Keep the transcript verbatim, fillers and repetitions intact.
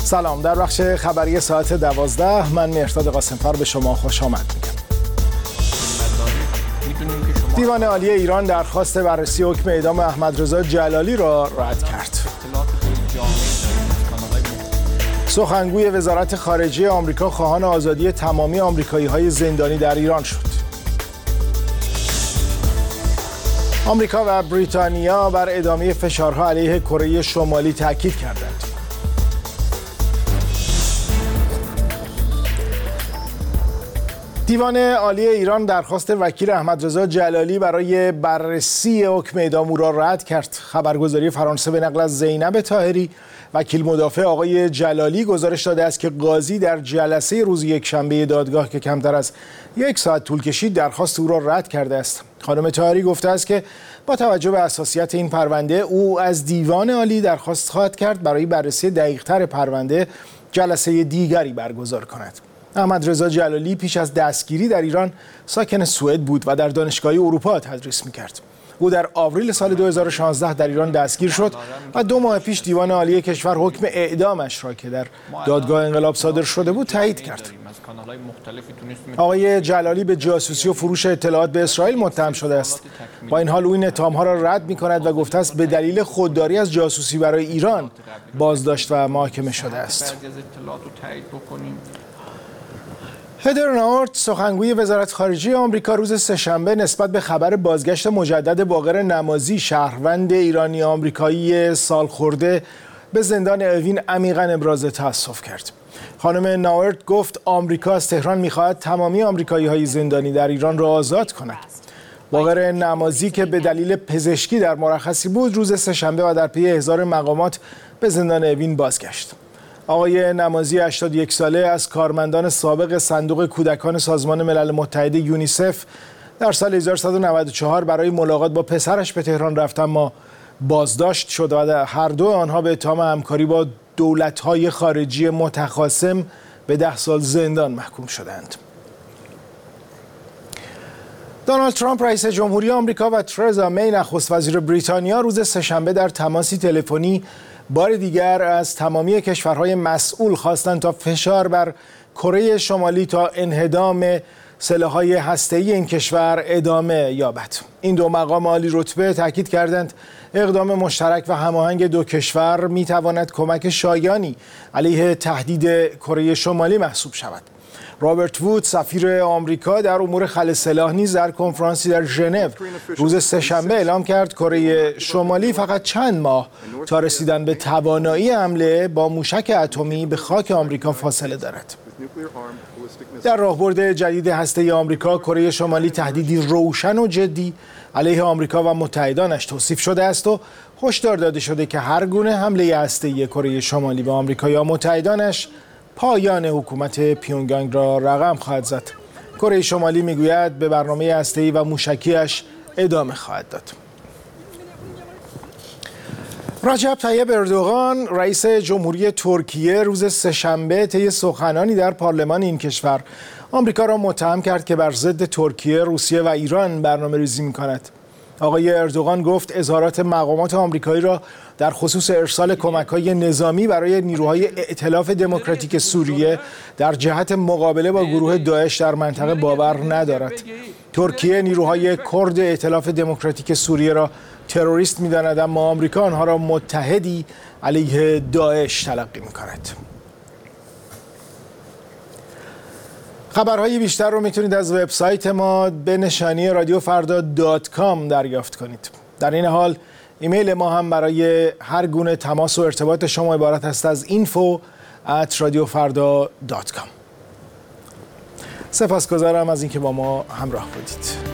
سلام، در بخش خبری ساعت دوازده من مهرداد قاسمفر به شما خوش آمد میگم. دیوان عالی ایران درخواست بررسی حکم اعدام احمدرضا جلالی را رد کرد. سخنگوی وزارت خارجه آمریکا خواهان آزادی تمامی آمریکایی‌های زندانی در ایران شد. آمریکا و بریتانیا بر ادامه فشارها علیه کره شمالی تاکید کردند. دیوان عالی ایران درخواست وکیل احمدرضا جلالی برای بررسی حکم اعدام او را رد کرد. خبرگزاری فرانسه به نقل از زینب طاهری وکیل مدافع آقای جلالی گزارش داده است که قاضی در جلسه روز یکشنبه دادگاه که کمتر از یک ساعت طول کشید درخواست او را رد کرده است. خانم طاهری گفته است که با توجه به حساسیت این پرونده او از دیوان عالی درخواست خواهد کرد برای بررسی دقیق‌تر پرونده جلسه دیگری برگزار کند. احمدرضا جلالی پیش از دستگیری در ایران ساکن سوئد بود و در دانشگاه اروپا تدریس می‌کرد. او در آوریل سال دو هزار و شانزده در ایران دستگیر شد و دو ماه پیش دیوان عالی کشور حکم اعدامش را که در دادگاه انقلاب صادر شده بود تایید کرد. آقای جلالی به جاسوسی و فروش اطلاعات به اسرائیل متهم شده است. با این حال او این اتهام‌ها را رد می‌کند و گفته است به دلیل خودداری از جاسوسی برای ایران بازداشت و محاکمه شده است. هدر ناورت سخنگوی وزارت خارجه آمریکا روز سه‌شنبه نسبت به خبر بازگشت مجدد باقر نمازی شهروند ایرانی آمریکایی سالخورده به زندان اوین عمیقاً ابراز تأسف کرد. خانم ناورت گفت آمریکا از تهران می‌خواهد تمامی آمریکایی‌های زندانی در ایران را آزاد کند. باقر نمازی که به دلیل پزشکی در مرخصی بود روز سه‌شنبه و در پی احضار مقامات به زندان اوین بازگشت. آقای نمازی هشتاد و یک ساله از کارمندان سابق صندوق کودکان سازمان ملل متحد یونیسف در سال هزار و سیصد و نود و چهار برای ملاقات با پسرش به تهران رفت اما بازداشت شد و هر دو آنها به اتهام همکاری با دولت‌های خارجی متخاصم به ده سال زندان محکوم شدند. دونالد ترامپ رئیس جمهوری آمریکا و ترزا می نخست وزیر بریتانیا روز سه‌شنبه در تماسی تلفنی بار دیگر از تمامی کشورهای مسئول خواستند تا فشار بر کره شمالی تا انهدام سلاح‌های هسته‌ای این کشور ادامه یابد. این دو مقام عالی رتبه تاکید کردند اقدام مشترک و هماهنگ دو کشور می‌تواند کمک شایانی علیه تهدید کره شمالی محسوب شود. رابرت وود سفیر آمریکا در امور خلع سلاح نیز در کنفرانسی در ژنو روز سه‌شنبه اعلام کرد کره شمالی فقط چند ماه تا رسیدن به توانایی حمله با موشک اتمی به خاک آمریکا فاصله دارد. در راهبرد جدید هسته‌ای آمریکا کره شمالی تهدیدی روشن و جدی علیه آمریکا و متحدانش توصیف شده است و هشدار داده شده که هر گونه حمله هسته‌ای کره شمالی به آمریکا یا متحدانش پایان حکومت پیونگیانگ را رقم خواهد زد. کره شمالی میگوید به برنامه هسته‌ای و موشکیش ادامه خواهد داد. رجب طیب اردوغان رئیس جمهوری ترکیه روز سه‌شنبه طی سخنانی در پارلمان این کشور آمریکا را متهم کرد که بر ضد ترکیه، روسیه و ایران برنامه‌ریزی می‌کند. آقای اردوغان گفت اظهارات مقامات آمریکایی را در خصوص ارسال کمک‌های نظامی برای نیروهای ائتلاف دموکراتیک سوریه در جهت مقابله با گروه داعش در منطقه باور ندارد. ترکیه نیروهای کرد ائتلاف دموکراتیک سوریه را تروریست می‌داند اما آمریکا آنها را متحدی علیه داعش تلقی می‌کند. خبرهای بیشتر رو میتونید از وبسایت ما به نشانی رادیو فردا دات کام دریافت کنید. در این حال ایمیل ما هم برای هر گونه تماس و ارتباط شما عبارت است از اینفو ات رادیو فردا دات کام. سپاسگزارم از اینکه با ما همراه بودید.